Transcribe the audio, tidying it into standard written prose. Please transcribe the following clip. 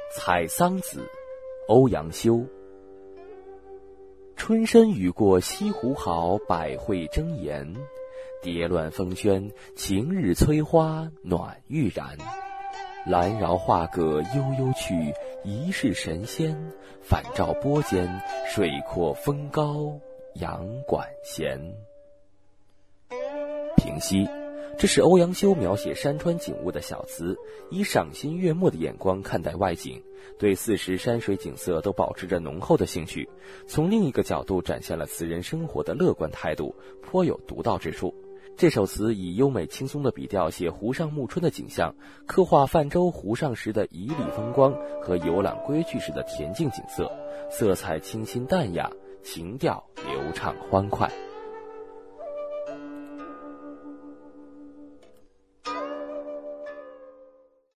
采桑子，欧阳修。春深雨过西湖好，百卉争妍。蝶乱风喧，晴日催花暖欲燃。兰饶画阁悠悠去，疑是神仙。反照波间，水阔风高杨管弦。平息，这是欧阳修描写山川景物的小词，以赏心悦目的眼光看待外景，对四时山水景色都保持着浓厚的兴趣，从另一个角度展现了词人生活的乐观态度，颇有独到之处。这首词以优美轻松的笔调写湖上暮春的景象，刻画泛舟湖上时的旖旎风光和游览归去时的恬静景色，色彩清新淡雅，情调流畅欢快。